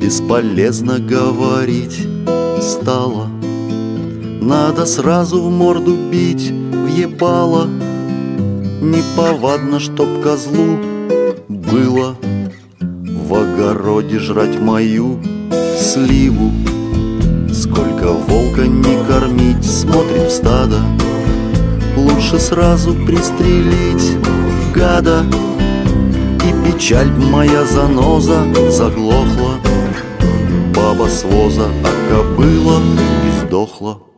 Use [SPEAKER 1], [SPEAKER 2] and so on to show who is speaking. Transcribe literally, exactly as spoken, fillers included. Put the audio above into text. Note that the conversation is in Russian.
[SPEAKER 1] Бесполезно говорить стало, надо сразу в морду бить, въебало. Неповадно, чтоб козлу было в огороде жрать мою сливу. Сколько волка не кормить, смотрит в стадо, лучше сразу пристрелить гада. И печаль моя заноза заглохла, баба с воза, а кобыла издохла.